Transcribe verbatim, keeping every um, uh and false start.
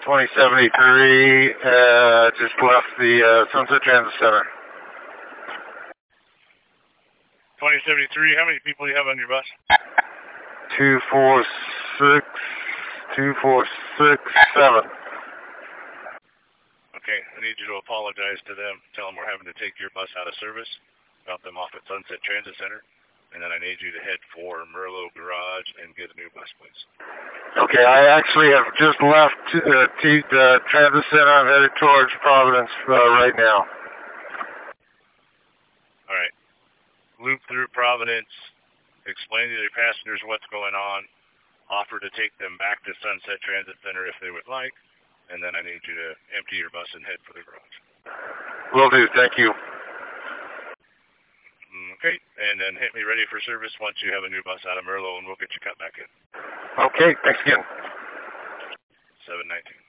twenty seventy-three, uh, just left the uh, Sunset Transit Center. twenty seventy-three, how many people do you have on your bus? Two, four, six, two, four, six, seven. Okay, I need you to apologize to them. Tell them we're having to take your bus out of service, drop them off at Sunset Transit Center, and then I need you to head for Merlot Garage and get a new bus, please. Okay, I actually have just left uh, T- uh, Transit Center. I'm headed towards Providence uh, right now. All right. Loop through Providence, explain to your passengers what's going on, offer to take them back to Sunset Transit Center if they would like, and then I need you to empty your bus and head for the garage. Will do, thank you. Okay, and then hit me ready for service once you have a new bus out of Merlot, and we'll get you cut back in. Okay, thanks again. seven nineteen.